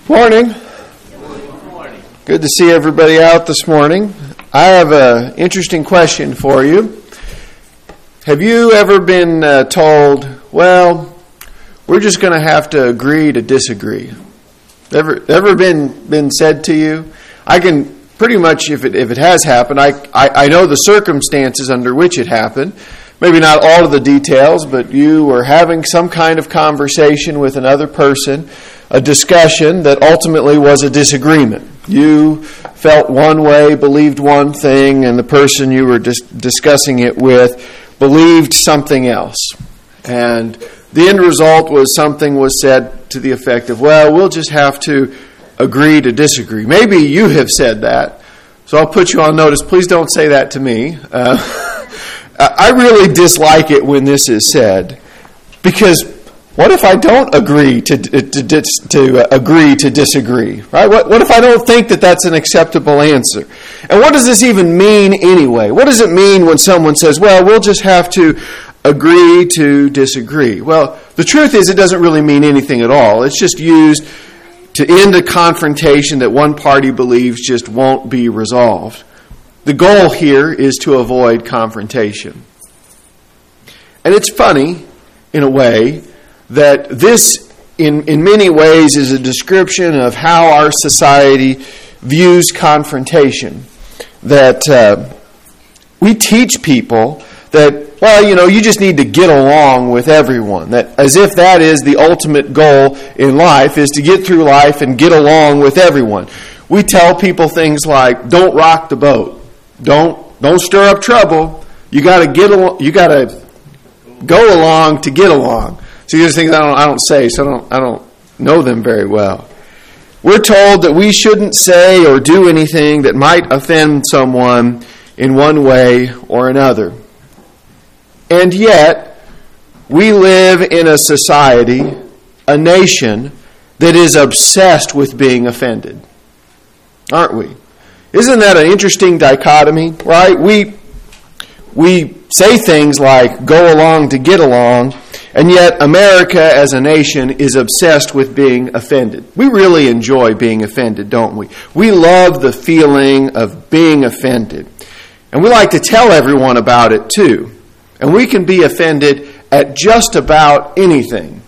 Morning. Good to see everybody out this morning. I have an interesting question for you. Have you ever been told, well, we're just going to have to agree to disagree? Ever been said to you? I can pretty much, if it has happened, I know the circumstances under which it happened. Maybe not all of the details, but you were having some kind of conversation with another person, a discussion that ultimately was a disagreement. You felt one way, believed one thing, and the person you were discussing it with believed something else. And the end result was something was said to the effect of, well, we'll just have to agree to disagree. Maybe you have said that, so I'll put you on notice. Please don't say that to me. I really dislike it when this is said, because what if I don't agree to agree to disagree? Right? What if I don't think that that's an acceptable answer? And what does this even mean anyway? What does it mean when someone says, well, we'll just have to agree to disagree? Well, the truth is it doesn't really mean anything at all. It's just used to end a confrontation that one party believes just won't be resolved. The goal here is to avoid confrontation. And it's funny, in a way, that this, in many ways, is a description of how our society views confrontation. That we teach people that, well, you just need to get along with everyone. That as if that is the ultimate goal in life, is to get through life and get along with everyone. We tell people things like, don't rock the boat. Don't stir up trouble. You got to get along. You got to go along to get along. So these things I don't say, so I don't know them very well. We're told that we shouldn't say or do anything that might offend someone in one way or another. And yet, we live in a society, a nation, that is obsessed with being offended. Aren't we? Isn't that an interesting dichotomy, right? We say things like, go along to get along, and yet America as a nation is obsessed with being offended. We really enjoy being offended, don't we? We love the feeling of being offended. And we like to tell everyone about it too. And we can be offended at just about anything.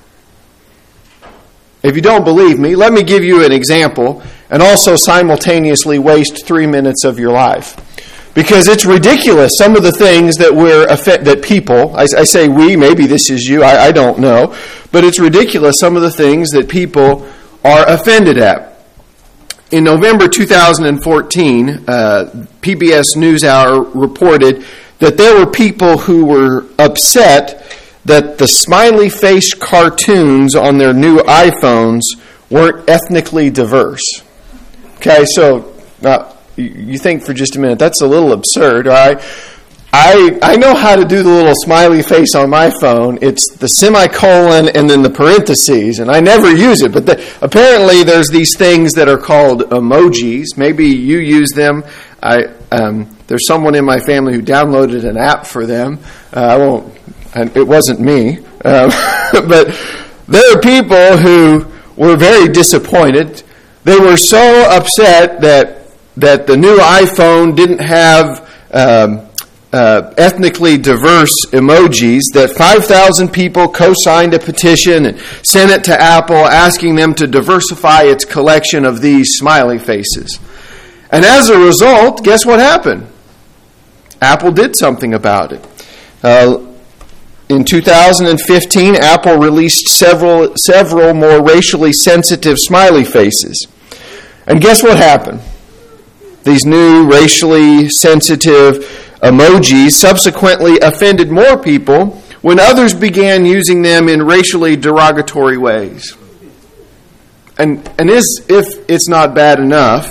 If you don't believe me, let me give you an example and also simultaneously waste 3 minutes of your life. Because it's ridiculous, some of the things that people, I say we, maybe this is you, I don't know, but it's ridiculous, some of the things that people are offended at. In November 2014, PBS NewsHour reported that there were people who were upset that the smiley face cartoons on their new iPhones weren't ethnically diverse. Okay, so you think for just a minute, that's a little absurd, right? I know how to do the little smiley face on my phone. It's the semicolon and then the parentheses, and I never use it. But apparently there's these things that are called emojis. Maybe you use them. There's someone in my family who downloaded an app for them. It wasn't me. But there are people who were very disappointed. They were so upset that the new iPhone didn't have ethnically diverse emojis that 5,000 people co-signed a petition and sent it to Apple asking them to diversify its collection of these smiley faces. And as a result, guess what happened? Apple did something about it. In 2015, Apple released several more racially sensitive smiley faces. And guess what happened? These new racially sensitive emojis subsequently offended more people when others began using them in racially derogatory ways. And if it's not bad enough,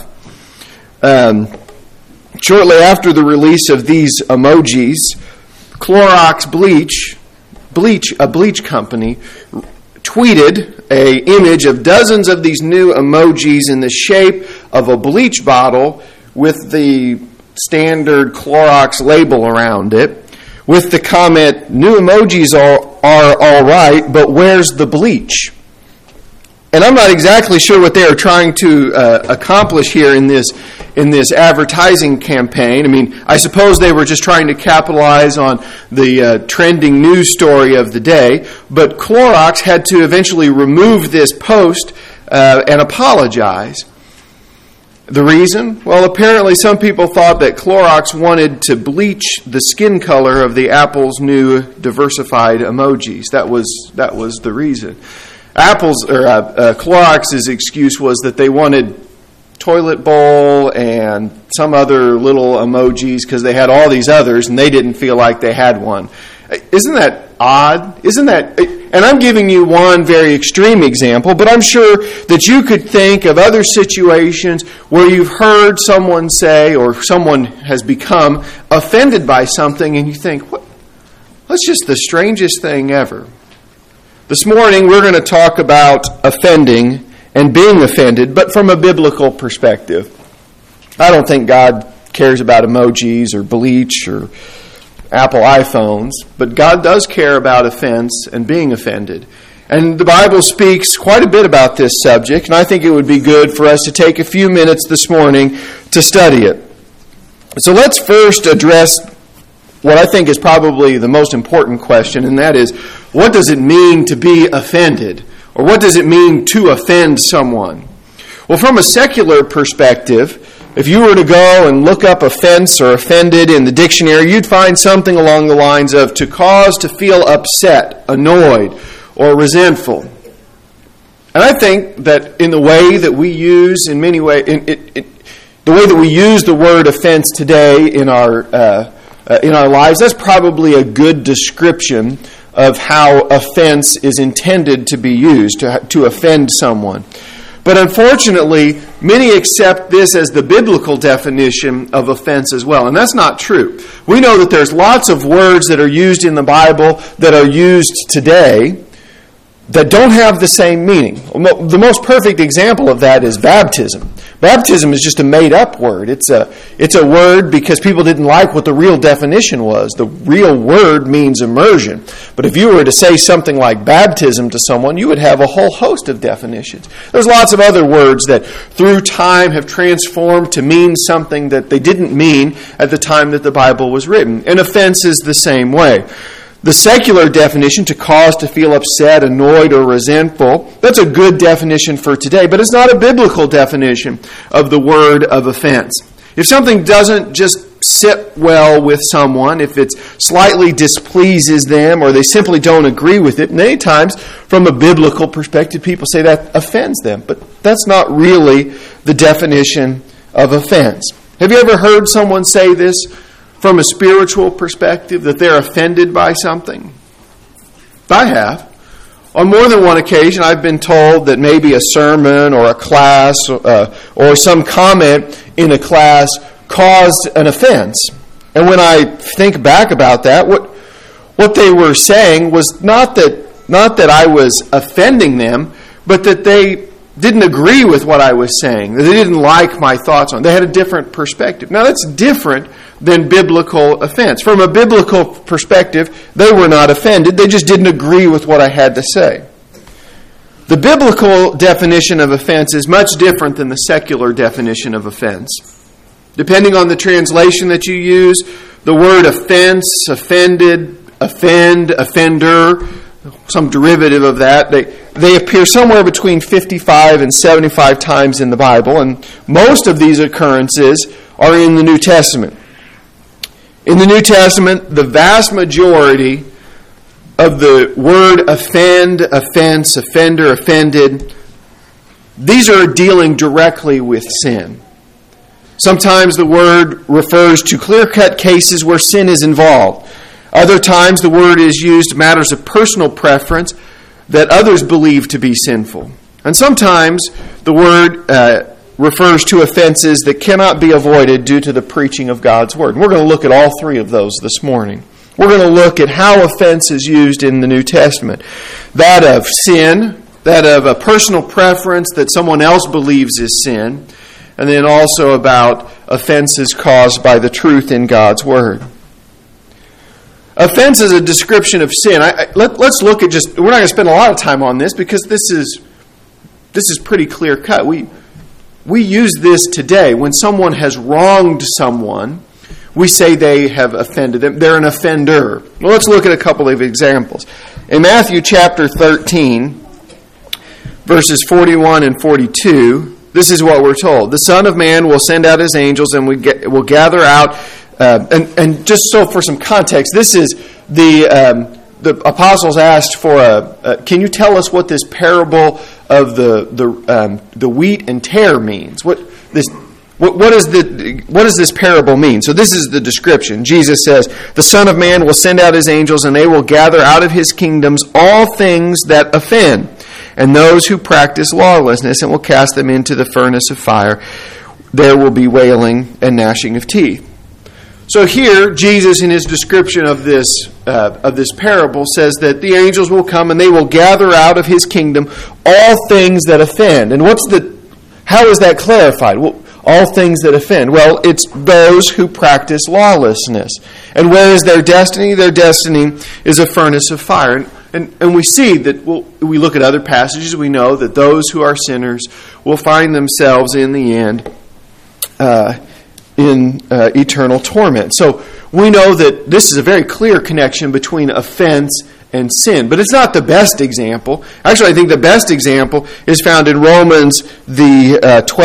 shortly after the release of these emojis, Clorox a bleach company, tweeted an image of dozens of these new emojis in the shape of a bleach bottle with the standard Clorox label around it, with the comment, "New emojis are all right, but where's the bleach?" And I'm not exactly sure what they are trying to accomplish here in this advertising campaign. I mean, I suppose they were just trying to capitalize on the trending news story of the day. But Clorox had to eventually remove this post and apologize. The reason? Well, apparently some people thought that Clorox wanted to bleach the skin color of the Apple's new diversified emojis. That was the reason. Clorox's excuse was that they wanted toilet bowl and some other little emojis because they had all these others and they didn't feel like they had one. Isn't that odd? And I'm giving you one very extreme example, but I'm sure that you could think of other situations where you've heard someone say or someone has become offended by something and you think, what? That's just the strangest thing ever. This morning, we're going to talk about offending and being offended, but from a biblical perspective. I don't think God cares about emojis or bleach or Apple iPhones, but God does care about offense and being offended. And the Bible speaks quite a bit about this subject, and I think it would be good for us to take a few minutes this morning to study it. So let's first address what I think is probably the most important question, and that is, what does it mean to be offended? Or what does it mean to offend someone? Well, from a secular perspective, if you were to go and look up offense or offended in the dictionary, you'd find something along the lines of to cause to feel upset, annoyed, or resentful. And I think that in the way that we use, in many ways, the way that we use the word offense today in our lives, that's probably a good description of how offense is intended to be used, to offend someone. But unfortunately, many accept this as the biblical definition of offense as well, and that's not true. We know that there's lots of words that are used in the Bible that are used today that don't have the same meaning. The most perfect example of that is baptism. Baptism is just a made-up word. It's a word because people didn't like what the real definition was. The real word means immersion. But if you were to say something like baptism to someone, you would have a whole host of definitions. There's lots of other words that through time have transformed to mean something that they didn't mean at the time that the Bible was written. And offense is the same way. The secular definition, to cause to feel upset, annoyed, or resentful, that's a good definition for today, but it's not a biblical definition of the word of offense. If something doesn't just sit well with someone, if it slightly displeases them, or they simply don't agree with it, many times, from a biblical perspective, people say that offends them, but that's not really the definition of offense. Have you ever heard someone say this from a spiritual perspective, that they're offended by something? I have. On more than one occasion, I've been told that maybe a sermon or a class or some comment in a class caused an offense. And when I think back about that, what they were saying was not that I was offending them, but that they didn't agree with what I was saying. They didn't like my thoughts on it. They had a different perspective. Now, that's different than biblical offense. From a biblical perspective, they were not offended. They just didn't agree with what I had to say. The biblical definition of offense is much different than the secular definition of offense. Depending on the translation that you use, the word offense, offended, offend, offender, some derivative of that, they appear somewhere between 55 and 75 times in the Bible, and most of these occurrences are in the New Testament. In the New Testament, the vast majority of the word offend, offense, offender, offended, these are dealing directly with sin. Sometimes the word refers to clear-cut cases where sin is involved. Other times the word is used matters of personal preference that others believe to be sinful. And sometimes the word refers to offenses that cannot be avoided due to the preaching of God's Word. And we're going to look at all three of those this morning. We're going to look at how offense is used in the New Testament. That of sin, that of a personal preference that someone else believes is sin, and then also about offenses caused by the truth in God's Word. Offense is a description of sin. Let's look at we're not going to spend a lot of time on this because this is this is pretty clear cut. We use this today. When someone has wronged someone, we say they have offended them. They're an offender. Well, let's look at a couple of examples. In Matthew chapter 13, verses 41 and 42, this is what we're told. The Son of Man will send out his angels and will gather out, and just so for some context, this is the apostles asked for can you tell us what this parable of the wheat and tare means? What does this parable mean? So this is the description. Jesus says, the Son of Man will send out his angels, and they will gather out of his kingdoms all things that offend, and those who practice lawlessness, and will cast them into the furnace of fire. There will be wailing and gnashing of teeth. So here, Jesus, in his description of this parable, says that the angels will come and they will gather out of his kingdom all things that offend. And how is that clarified? Well, all things that offend. Well, it's those who practice lawlessness. And where is their destiny? Their destiny is a furnace of fire. And we see that, we look at other passages, we know that those who are sinners will find themselves in the end in eternal torment. So we know that this is a very clear connection between offense and sin. But it's not the best example. Actually, I think the best example is found in Romans, the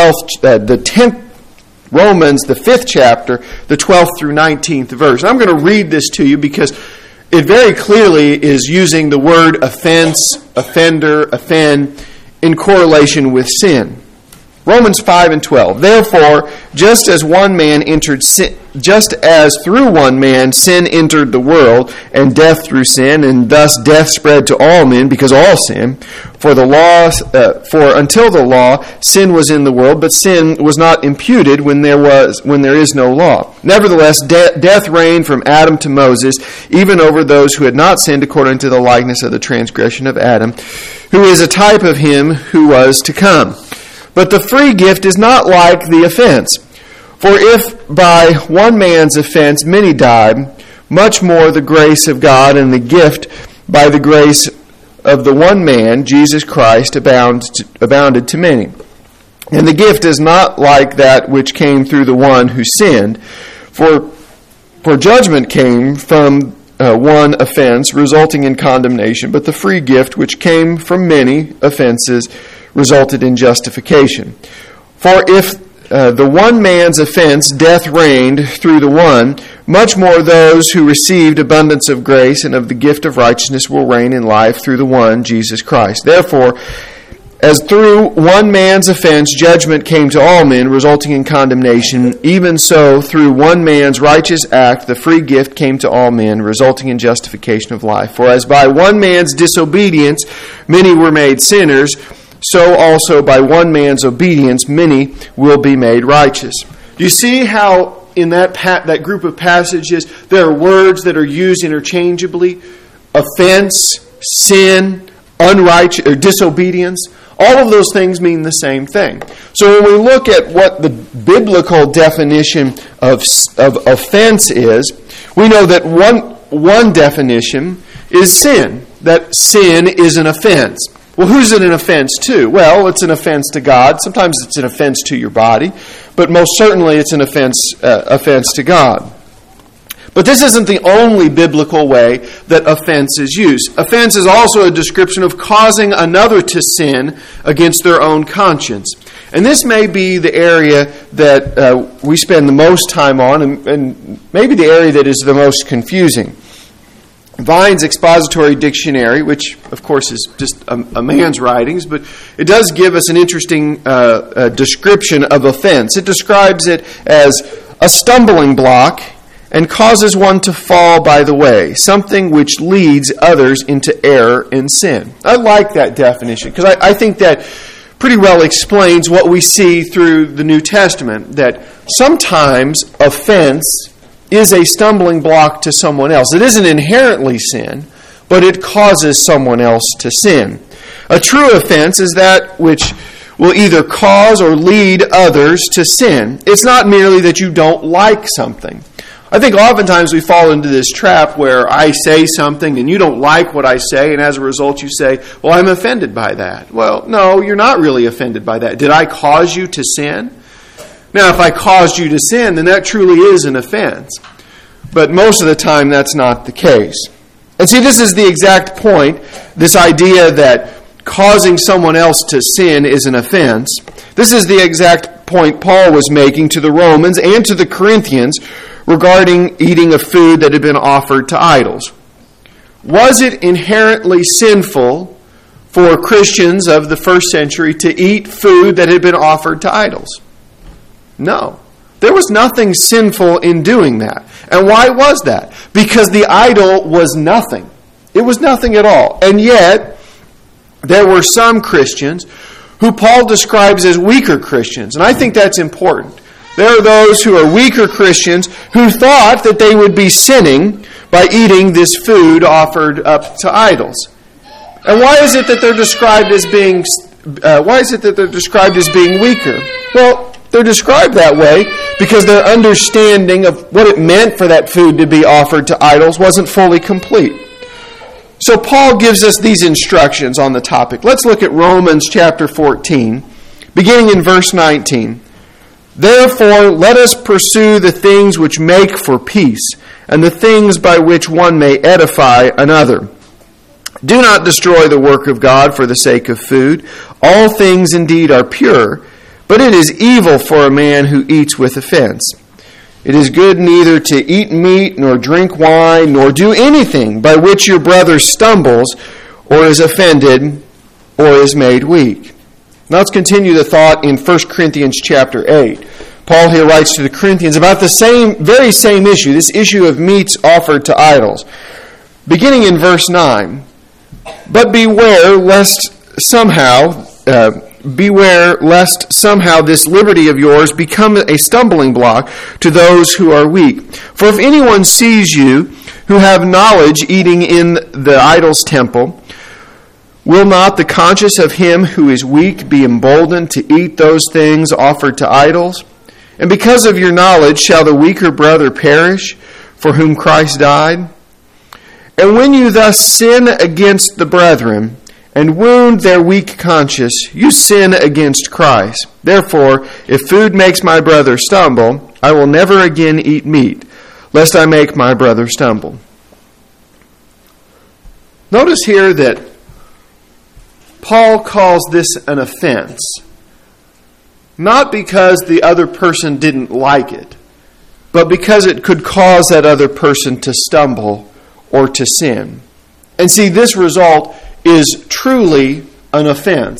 5th chapter, the 12th through 19th verse. I'm going to read this to you because it very clearly is using the word offense, offender, offend in correlation with sin. Romans 5 and 12. Therefore, just as through one man sin entered the world, and death through sin, and thus death spread to all men because all sin. For until the law, sin was in the world, but sin was not imputed when there is no law. Nevertheless, death reigned from Adam to Moses, even over those who had not sinned according to the likeness of the transgression of Adam, who is a type of him who was to come. But the free gift is not like the offense. For if by one man's offense many died, much more the grace of God and the gift by the grace of the one man, Jesus Christ, abounded to many. And the gift is not like that which came through the one who sinned. For judgment came from one offense, resulting in condemnation, but the free gift which came from many offenses resulted in justification. For if the one man's offense, death reigned through the one, much more those who received abundance of grace and of the gift of righteousness will reign in life through the one, Jesus Christ. Therefore, as through one man's offense judgment came to all men, resulting in condemnation, even so through one man's righteous act the free gift came to all men, resulting in justification of life. For as by one man's disobedience many were made sinners, so also by one man's obedience many will be made righteous. Do you see how in that group of passages there are words that are used interchangeably? Offense, sin, unrighteous, or disobedience. All of those things mean the same thing. So when we look at what the biblical definition of offense is, we know that one definition is sin, that sin is an offense. Well, who's it an offense to? Well, it's an offense to God. Sometimes it's an offense to your body, but most certainly it's an offense to God. But this isn't the only biblical way that offense is used. Offense is also a description of causing another to sin against their own conscience. And this may be the area that we spend the most time on, and maybe the area that is the most confusing. Vine's Expository Dictionary, which of course is just a man's writings, but it does give us an interesting description of offense. It describes it as a stumbling block and causes one to fall by the way, something which leads others into error and sin. I like that definition because I think that pretty well explains what we see through the New Testament, that sometimes offense is a stumbling block to someone else. It isn't inherently sin, but it causes someone else to sin. A true offense is that which will either cause or lead others to sin. It's not merely that you don't like something. I think oftentimes we fall into this trap where I say something and you don't like what I say, and as a result you say, well, I'm offended by that. Well, no, you're not really offended by that. Did I cause you to sin? Now, if I caused you to sin, then that truly is an offense. But most of the time, that's not the case. And see, this is the exact point, this idea that causing someone else to sin is an offense. This is the exact point Paul was making to the Romans and to the Corinthians regarding eating of food that had been offered to idols. Was it inherently sinful for Christians of the first century to eat food that had been offered to idols? No. There was nothing sinful in doing that. And why was that? Because the idol was nothing. It was nothing at all. And yet, there were some Christians who Paul describes as weaker Christians. And I think that's important. There are those who are weaker Christians who thought that they would be sinning by eating this food offered up to idols. And why is it that they're described as being weaker? Well, they're described that way because their understanding of what it meant for that food to be offered to idols wasn't fully complete. So Paul gives us these instructions on the topic. Let's look at Romans chapter 14, beginning in verse 19. Therefore, let us pursue the things which make for peace, and the things by which one may edify another. Do not destroy the work of God for the sake of food. All things indeed are pure, but it is evil for a man who eats with offense. It is good neither to eat meat, nor drink wine, nor do anything by which your brother stumbles, or is offended, or is made weak. Now let's continue the thought in 1 Corinthians chapter 8. Paul here writes to the Corinthians about the very same issue, this issue of meats offered to idols. Beginning in verse 9, But beware lest somehow this liberty of yours become a stumbling block to those who are weak. For if anyone sees you who have knowledge eating in the idol's temple, will not the conscience of him who is weak be emboldened to eat those things offered to idols? And because of your knowledge shall the weaker brother perish, for whom Christ died? And when you thus sin against the brethren, and wound their weak conscience, you sin against Christ. Therefore, if food makes my brother stumble, I will never again eat meat, lest I make my brother stumble. Notice here that Paul calls this an offense, not because the other person didn't like it, but because it could cause that other person to stumble or to sin. And see, this result is truly an offense.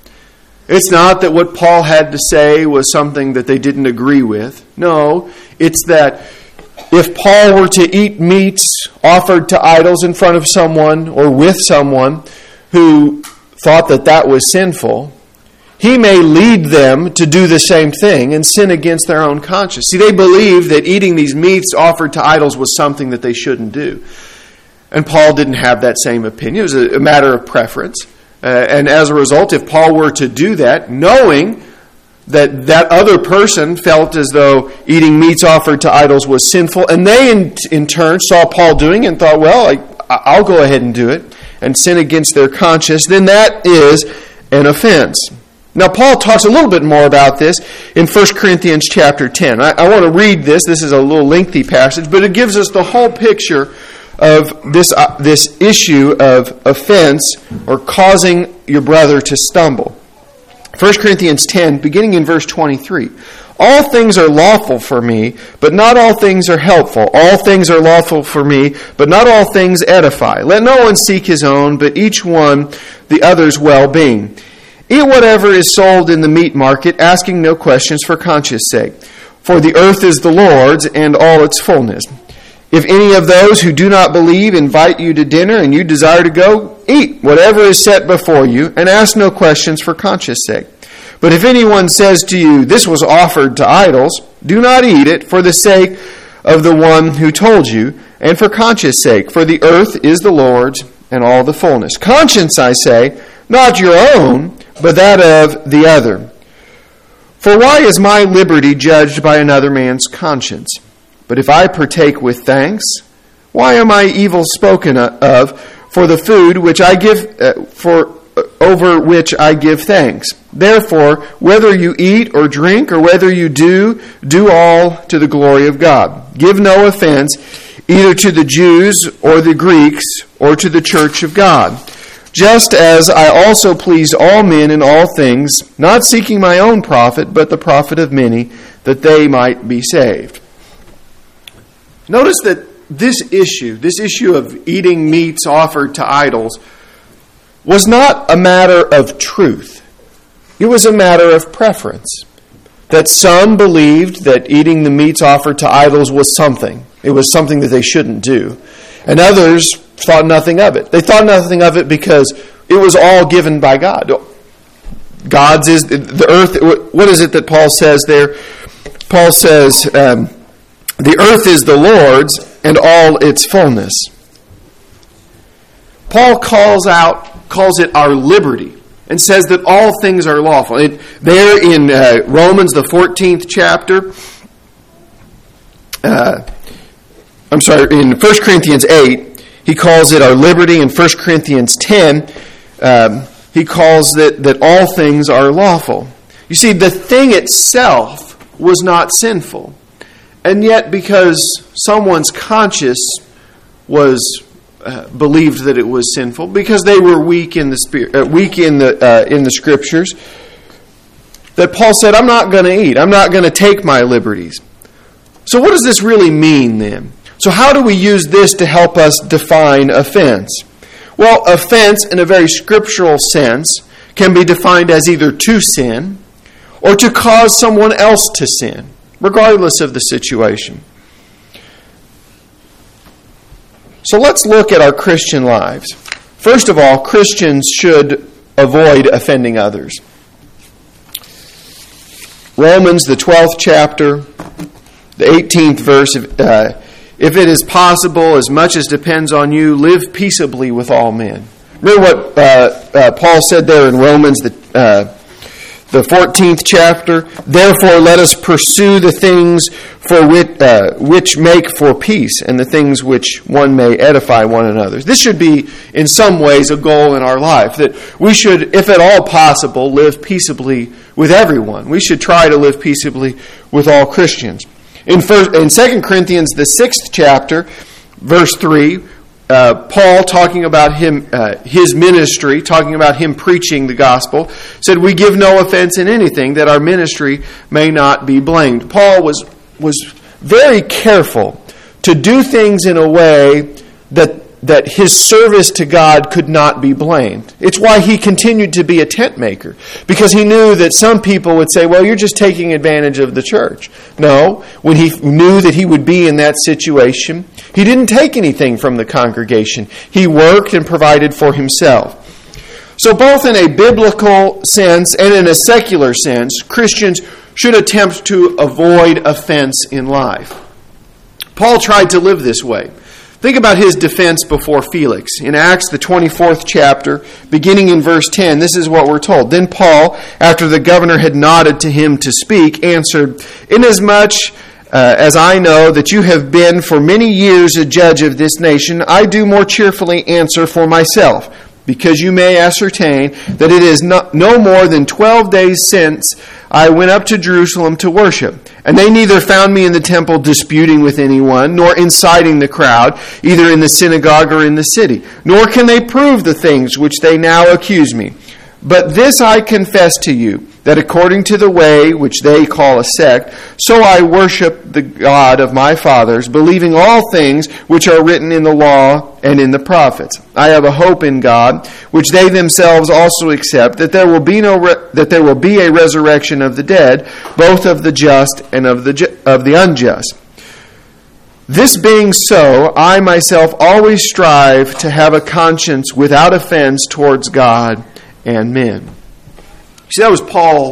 It's not that what Paul had to say was something that they didn't agree with. No, it's that if Paul were to eat meats offered to idols in front of someone or with someone who thought that that was sinful, he may lead them to do the same thing and sin against their own conscience. See, they believed that eating these meats offered to idols was something that they shouldn't do. And Paul didn't have that same opinion. It was a matter of preference. And as a result, if Paul were to do that, knowing that that other person felt as though eating meats offered to idols was sinful, and they in turn saw Paul doing it and thought, well, I'll go ahead and do it, and sin against their conscience, then that is an offense. Now, Paul talks a little bit more about this in 1 Corinthians chapter 10. I want to read this. This is a little lengthy passage, but it gives us the whole picture of this issue of offense or causing your brother to stumble. 1 Corinthians 10, beginning in verse 23. All things are lawful for me, but not all things are helpful. All things are lawful for me, but not all things edify. Let no one seek his own, but each one the other's well-being. Eat whatever is sold in the meat market, asking no questions for conscience sake. For the earth is the Lord's, and all its fullness. If any of those who do not believe invite you to dinner and you desire to go, eat whatever is set before you and ask no questions for conscience sake. But if anyone says to you, this was offered to idols, do not eat it for the sake of the one who told you and for conscience sake. For the earth is the Lord's and all the fullness. Conscience, I say, not your own, but that of the other. For why is my liberty judged by another man's conscience? But if I partake with thanks, why am I evil spoken of for the food which I give over which I give thanks? Therefore, whether you eat or drink or whether you do all to the glory of God. Give no offense either to the Jews or the Greeks or to the church of God. Just as I also pleased all men in all things, not seeking my own profit, but the profit of many, that they might be saved. Notice that this issue of eating meats offered to idols, was not a matter of truth. It was a matter of preference. That some believed that eating the meats offered to idols was something. It was something that they shouldn't do. And others thought nothing of it. They thought nothing of it because it was all given by God. God's is the earth. What is it that Paul says there? Paul says, the earth is the Lord's and all its fullness. Paul calls it our liberty and says that all things are lawful. There in Romans, the 14th chapter, in 1 Corinthians 8, he calls it our liberty. In 1 Corinthians 10, he calls it that all things are lawful. You see, the thing itself was not sinful. And yet, because someone's conscience was believed that it was sinful, because they were weak in the spirit, weak in the scriptures, that Paul said, "I'm not going to eat. I'm not going to take my liberties." So, what does this really mean then? So, how do we use this to help us define offense? Well, offense, in a very scriptural sense, can be defined as either to sin or to cause someone else to sin, regardless of the situation. So let's look at our Christian lives. First of all, Christians should avoid offending others. Romans, the 12th chapter, the 18th verse, if it is possible, as much as depends on you, live peaceably with all men. Remember what Paul said there in Romans, the 14th chapter? Therefore, let us pursue the things for which make for peace, and the things which one may edify one another. This should be, in some ways, a goal in our life, that we should, if at all possible, live peaceably with everyone. We should try to live peaceably with all Christians. In 2 Corinthians, the 6th chapter, verse 3, Paul, talking about his ministry, talking about him preaching the gospel, said, "We give no offense in anything, that our ministry may not be blamed." Paul was very careful to do things in a way that his service to God could not be blamed. It's why he continued to be a tent maker, because he knew that some people would say, "Well, you're just taking advantage of the church." No, when he knew that he would be in that situation, he didn't take anything from the congregation. He worked and provided for himself. So both in a biblical sense and in a secular sense, Christians should attempt to avoid offense in life. Paul tried to live this way. Think about his defense before Felix. In Acts, the 24th chapter, beginning in verse 10, this is what we're told. Then Paul, after the governor had nodded to him to speak, answered, "Inasmuch as I know that you have been for many years a judge of this nation, I do more cheerfully answer for myself, because you may ascertain that it is no more than 12 days since I went up to Jerusalem to worship. And they neither found me in the temple disputing with anyone, nor inciting the crowd, either in the synagogue or in the city. Nor can they prove the things which they now accuse me. But this I confess to you, that according to the way which they call a sect, so I worship the God of my fathers, believing all things which are written in the law and in the prophets. I have a hope in God, which they themselves also accept, that there will be a resurrection of the dead, both of the just and of the unjust. This being so, I myself always strive to have a conscience without offense towards God and men." See, that was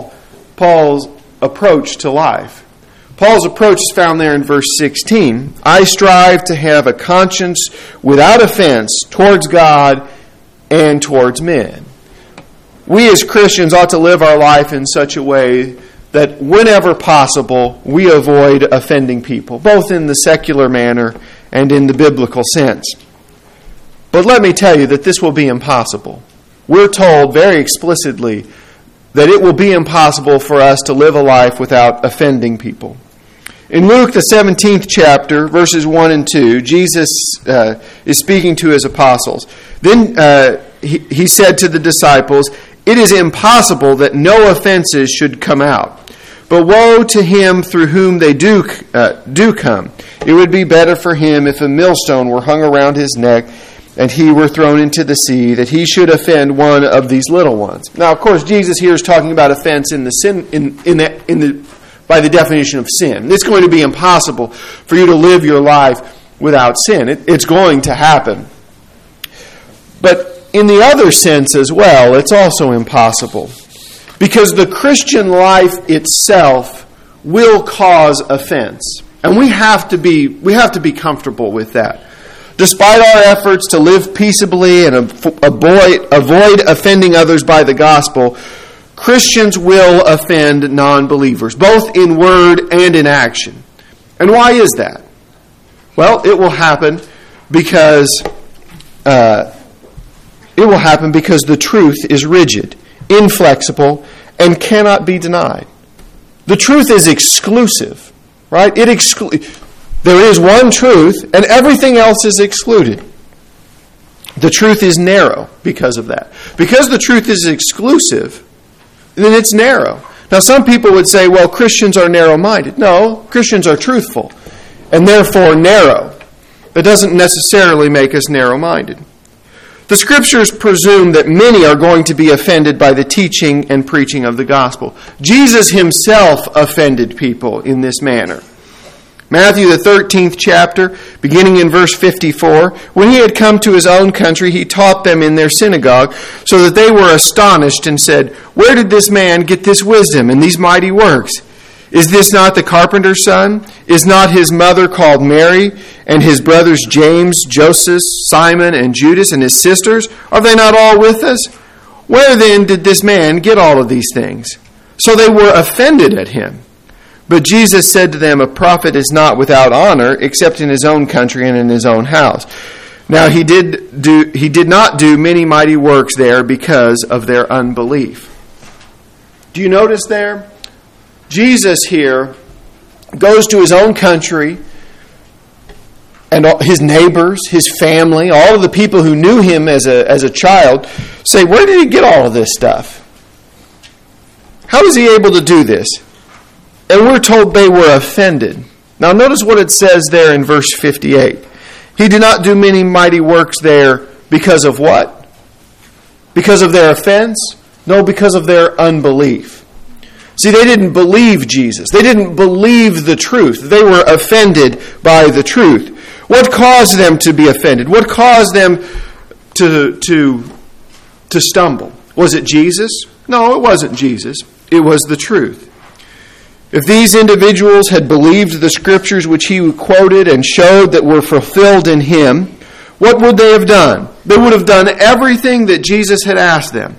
Paul's approach to life. Paul's approach is found there in verse 16. I strive to have a conscience without offense towards God and towards men. We as Christians ought to live our life in such a way that whenever possible, we avoid offending people, both in the secular manner and in the biblical sense. But let me tell you that this will be impossible. We're told very explicitly that it will be impossible for us to live a life without offending people. In Luke, the 17th chapter, verses 1 and 2, Jesus is speaking to his apostles. Then he said to the disciples, "It is impossible that no offenses should come out. But woe to him through whom they do come. It would be better for him if a millstone were hung around his neck and he were thrown into the sea, that he should offend one of these little ones." Now, of course, Jesus here is talking about offense in the sin by the definition of sin. It's going to be impossible for you to live your life without sin. It's going to happen. But in the other sense as well, it's also impossible. Because the Christian life itself will cause offense. And we have to be comfortable with that. Despite our efforts to live peaceably and avoid offending others by the gospel, Christians will offend non-believers, both in word and in action. And why is that? Well, it will happen because the truth is rigid, inflexible, and cannot be denied. The truth is exclusive, right? There is one truth, and everything else is excluded. The truth is narrow because of that. Because the truth is exclusive, then it's narrow. Now, some people would say, well, Christians are narrow-minded. No, Christians are truthful, and therefore narrow. That doesn't necessarily make us narrow-minded. The Scriptures presume that many are going to be offended by the teaching and preaching of the gospel. Jesus himself offended people in this manner. Matthew, the 13th chapter, beginning in verse 54, "When he had come to his own country, he taught them in their synagogue, so that they were astonished and said, 'Where did this man get this wisdom and these mighty works? Is this not the carpenter's son? Is not his mother called Mary, and his brothers James, Joseph, Simon, and Judas, and his sisters? Are they not all with us? Where then did this man get all of these things?' So they were offended at him. But Jesus said to them, 'A prophet is not without honor, except in his own country and in his own house.' Now he did not do many mighty works there because of their unbelief." Do you notice there? Jesus here goes to his own country, and his neighbors, his family, all of the people who knew him as a child say, "Where did he get all of this stuff? How is he able to do this?" And we're told they were offended. Now notice what it says there in verse 58. He did not do many mighty works there because of what? Because of their offense? No, because of their unbelief. See, they didn't believe Jesus. They didn't believe the truth. They were offended by the truth. What caused them to be offended? What caused them to stumble? Was it Jesus? No, it wasn't Jesus. It was the truth. If these individuals had believed the Scriptures which he quoted and showed that were fulfilled in him, what would they have done? They would have done everything that Jesus had asked them.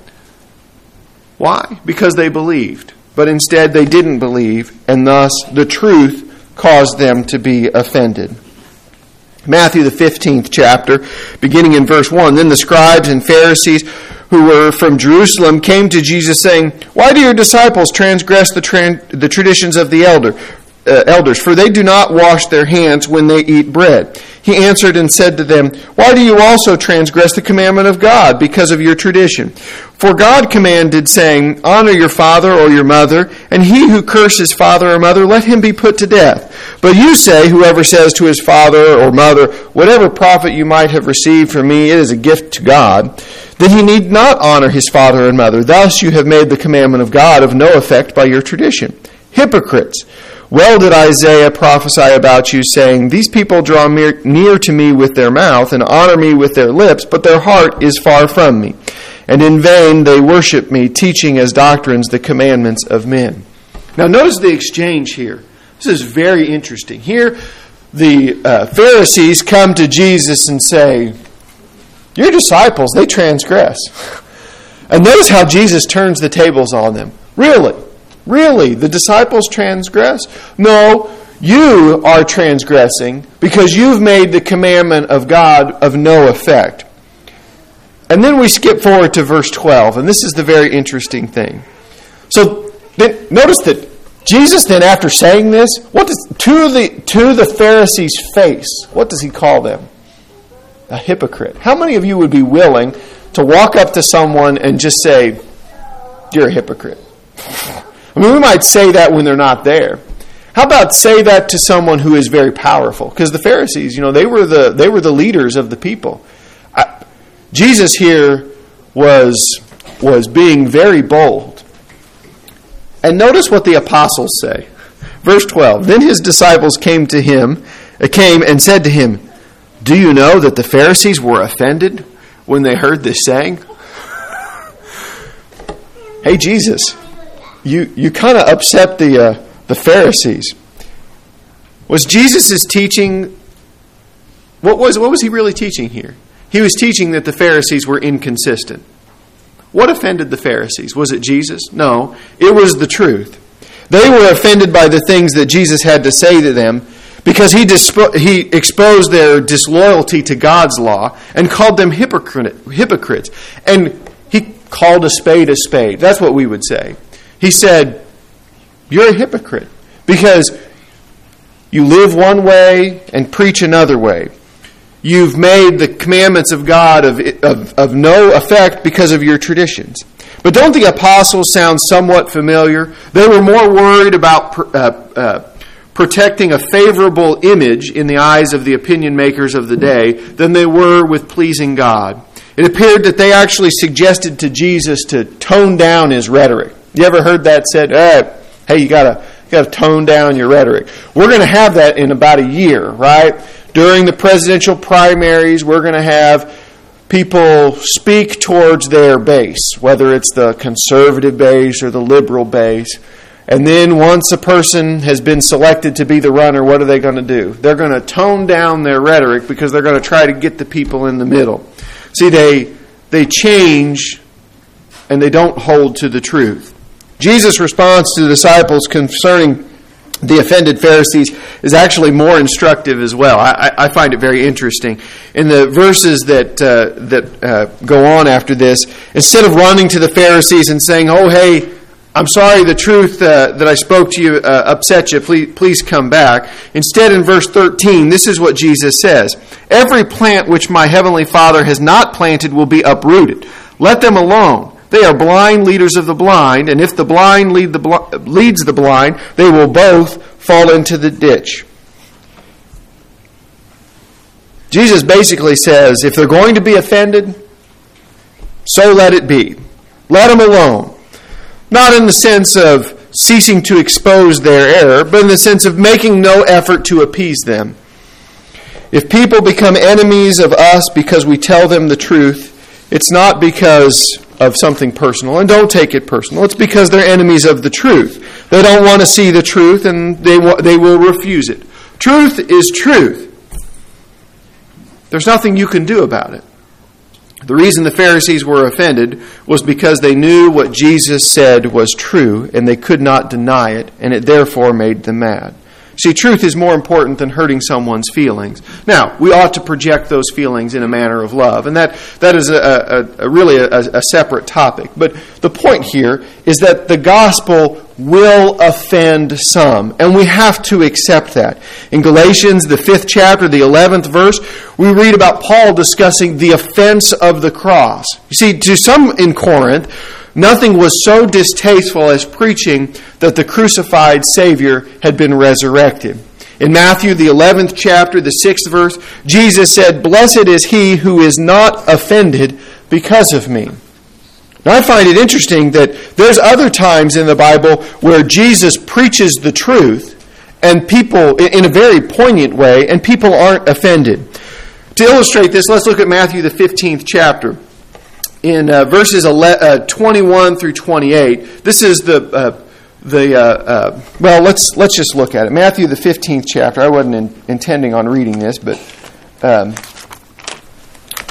Why? Because they believed. But instead they didn't believe, and thus the truth caused them to be offended. Matthew, the 15th chapter, beginning in verse 1, "Then the scribes and Pharisees who were from Jerusalem came to Jesus, saying, 'Why do your disciples transgress the traditions of the elders? For they do not wash their hands when they eat bread.' He answered and said to them, 'Why do you also transgress the commandment of God because of your tradition? For God commanded, saying, Honor your father or your mother, and he who curses father or mother, let him be put to death. But you say, whoever says to his father or mother, Whatever profit you might have received from me, it is a gift to God, then he need not honor his father and mother. Thus you have made the commandment of God of no effect by your tradition. Hypocrites! Well did Isaiah prophesy about you, saying, These people draw near to me with their mouth and honor me with their lips, but their heart is far from me. And in vain they worship me, teaching as doctrines the commandments of men." Now notice the exchange here. This is very interesting. Here the Pharisees come to Jesus and say, "Your disciples, they transgress." And notice how Jesus turns the tables on them. Really? Really? The disciples transgress? No, you are transgressing because you've made the commandment of God of no effect. And then we skip forward to verse 12, and this is the very interesting thing. So notice that Jesus then, after saying this, to the Pharisees' face, what does he call them? A hypocrite. How many of you would be willing to walk up to someone and just say, "You're a hypocrite"? I mean, we might say that when they're not there. How about say that to someone who is very powerful? Because the Pharisees, they were the leaders of the people. Jesus here was being very bold. And notice what the apostles say. Verse 12, "Then his disciples came and said to him, 'Do you know that the Pharisees were offended when they heard this saying?'" Hey, Jesus, you kind of upset the Pharisees. Was Jesus' teaching, what was he really teaching here? He was teaching that the Pharisees were inconsistent. What offended the Pharisees? Was it Jesus? No, it was the truth. They were offended by the things that Jesus had to say to them because he exposed their disloyalty to God's law and called them hypocrites. And he called a spade a spade. That's what we would say. He said, "You're a hypocrite because you live one way and preach another way. You've made the commandments of God of no effect because of your traditions." But don't the apostles sound somewhat familiar? They were more worried about protecting a favorable image in the eyes of the opinion makers of the day than they were with pleasing God. It appeared that they actually suggested to Jesus to tone down his rhetoric. You ever heard that said? Hey, you got to tone down your rhetoric. We're going to have that in about a year, right? During the presidential primaries, we're going to have people speak towards their base, whether it's the conservative base or the liberal base. And then once a person has been selected to be the runner, what are they going to do? They're going to tone down their rhetoric because they're going to try to get the people in the middle. See, they change and they don't hold to the truth. Jesus' response to the disciples concerning the offended Pharisees is actually more instructive as well. I find it very interesting. In the verses that go on after this, instead of running to the Pharisees and saying, "Oh, hey, I'm sorry the truth that I spoke to you upset you. Please come back." Instead, in verse 13, this is what Jesus says. "Every plant which my heavenly Father has not planted will be uprooted. Let them alone. They are blind leaders of the blind, and if the blind leads the blind, they will both fall into the ditch." Jesus basically says, if they're going to be offended, so let it be. Let them alone. Not in the sense of ceasing to expose their error, but in the sense of making no effort to appease them. If people become enemies of us because we tell them the truth, it's not because of something personal, and don't take it personal. It's because they're enemies of the truth. They don't want to see the truth, and they will refuse it. Truth is truth. There's nothing you can do about it. The reason the Pharisees were offended was because they knew what Jesus said was true, and they could not deny it, and it therefore made them mad. See, truth is more important than hurting someone's feelings. Now, we ought to project those feelings in a manner of love, and that is really a separate topic. But the point here is that the gospel will offend some, and we have to accept that. In Galatians, the 5th chapter, the 11th verse, we read about Paul discussing the offense of the cross. You see, to some in Corinth, nothing was so distasteful as preaching that the crucified Savior had been resurrected. In Matthew, the 11th chapter, the 6th verse, Jesus said, "Blessed is he who is not offended because of me." Now, I find it interesting that there's other times in the Bible where Jesus preaches the truth and people, in a very poignant way, and people aren't offended. To illustrate this, let's look at Matthew, the 15th chapter. In verses 21 through 28, this is let's just look at it. Matthew, the 15th chapter. I wasn't intending on reading this, but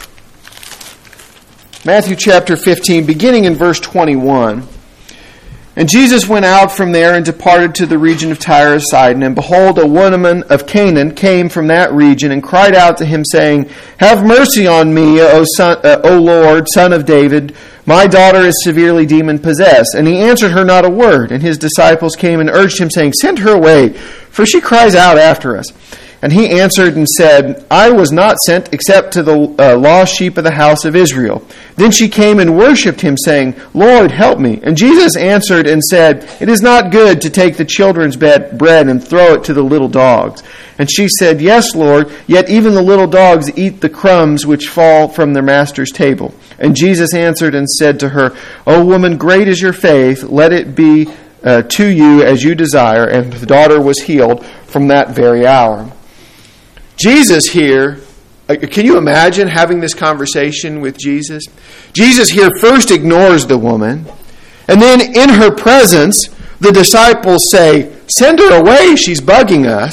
Matthew chapter 15, beginning in verse 21. And Jesus went out from there and departed to the region of Tyre and Sidon. And behold, a woman of Canaan came from that region and cried out to him, saying, Have mercy on me, O Lord, Son of David. My daughter is severely demon-possessed. And he answered her not a word. And his disciples came and urged him, saying, Send her away, for she cries out after us. And he answered and said, I was not sent except to the lost sheep of the house of Israel. Then she came and worshipped him, saying, Lord, help me. And Jesus answered and said, It is not good to take the children's bread and throw it to the little dogs. And she said, Yes, Lord, yet even the little dogs eat the crumbs which fall from their master's table. And Jesus answered and said to her, O woman, great is your faith. Let it be to you as you desire. And the daughter was healed from that very hour. Jesus here, can you imagine having this conversation with Jesus? Jesus here first ignores the woman, and then in her presence, the disciples say, Send her away, she's bugging us.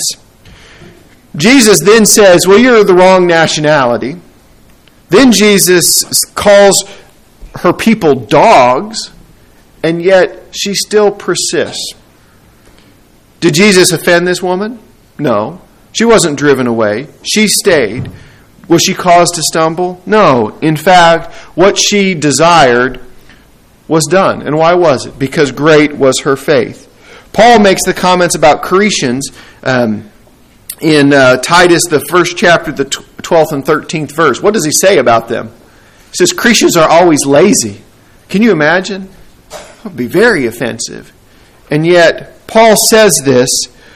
Jesus then says, Well, you're the wrong nationality. Then Jesus calls her people dogs, and yet she still persists. Did Jesus offend this woman? No. She wasn't driven away. She stayed. Was she caused to stumble? No. In fact, what she desired was done. And why was it? Because great was her faith. Paul makes the comments about Cretans in Titus, the first chapter, the 12th and 13th verse. What does he say about them? He says, Cretans are always lazy. Can you imagine? That would be very offensive. And yet, Paul says this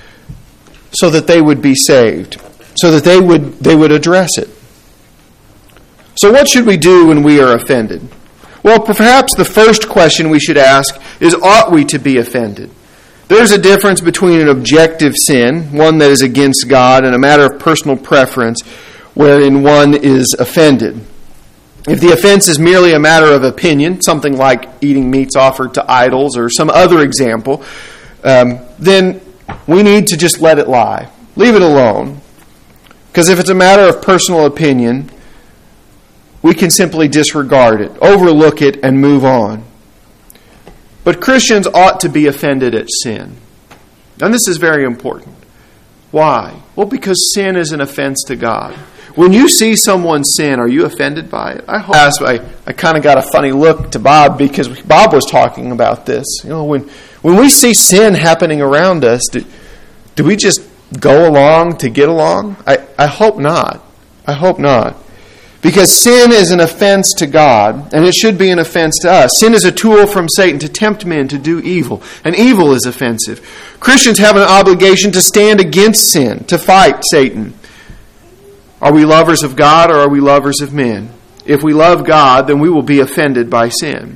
so that they would be saved, so that they would address it. So what should we do when we are offended? Well, perhaps the first question we should ask is, ought we to be offended? There's a difference between an objective sin, one that is against God, and a matter of personal preference, wherein one is offended. If the offense is merely a matter of opinion, something like eating meats offered to idols or some other example, then we need to just let it lie. Leave it alone. Because if it's a matter of personal opinion, we can simply disregard it, overlook it, and move on. But Christians ought to be offended at sin. And this is very important. Why? Well, because sin is an offense to God. When you see someone sin, are you offended by it? I kind of got a funny look to Bob because Bob was talking about this. You know, when we see sin happening around us, do we just go along to get along? I hope not. I hope not. Because sin is an offense to God, and it should be an offense to us. Sin is a tool from Satan to tempt men to do evil, and evil is offensive. Christians have an obligation to stand against sin, to fight Satan. Are we lovers of God or are we lovers of men? If we love God, then we will be offended by sin.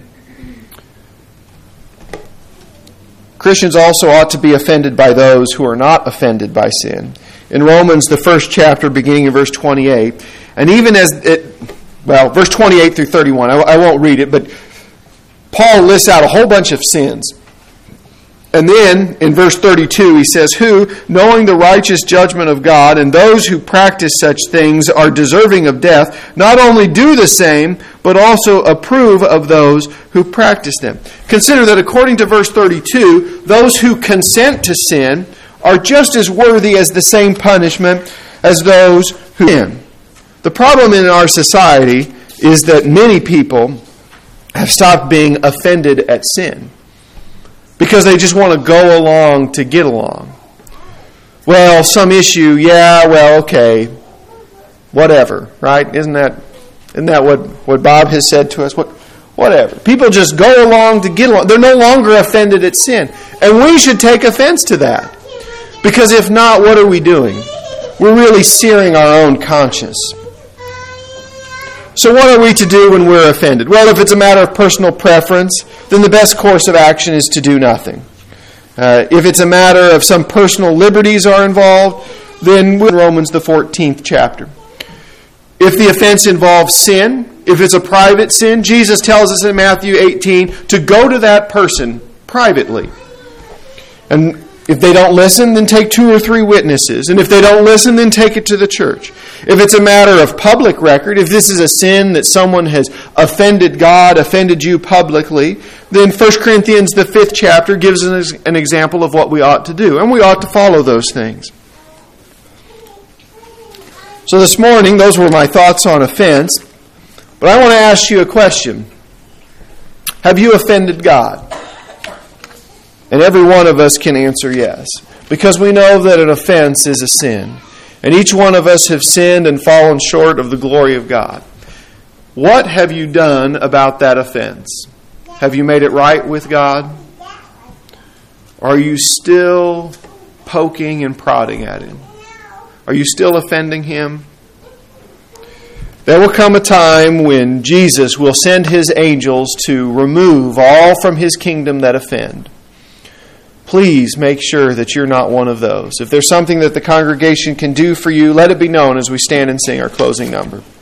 Christians also ought to be offended by those who are not offended by sin. In Romans, the first chapter, beginning in verse 28, and even verse 28 through 31, I won't read it, but Paul lists out a whole bunch of sins. And then, in verse 32, he says, Who, knowing the righteous judgment of God, and those who practice such things are deserving of death, not only do the same, but also approve of those who practice them. Consider that according to verse 32, those who consent to sin are just as worthy as the same punishment as those who sin. The problem in our society is that many people have stopped being offended at sin because they just want to go along to get along. Well, some issue, okay, whatever, right? Isn't that what Bob has said to us? Whatever. People just go along to get along. They're no longer offended at sin. And we should take offense to that. Because if not, what are we doing? We're really searing our own conscience. So what are we to do when we're offended? Well, if it's a matter of personal preference, then the best course of action is to do nothing. If it's a matter of some personal liberties are involved, then we're in Romans the 14th chapter. If the offense involves sin, if it's a private sin, Jesus tells us in Matthew 18 to go to that person privately. And If they don't listen, then take 2 or 3 witnesses. And if they don't listen, then take it to the church. If it's a matter of public record, if this is a sin that someone has offended God, offended you publicly, then 1 Corinthians, the 5th chapter, gives us an example of what we ought to do. And we ought to follow those things. So this morning, those were my thoughts on offense. But I want to ask you a question. Have you offended God? And every one of us can answer yes, because we know that an offense is a sin. And each one of us have sinned and fallen short of the glory of God. What have you done about that offense? Have you made it right with God? Are you still poking and prodding at Him? Are you still offending Him? There will come a time when Jesus will send His angels to remove all from His kingdom that offend. Please make sure that you're not one of those. If there's something that the congregation can do for you, let it be known as we stand and sing our closing number.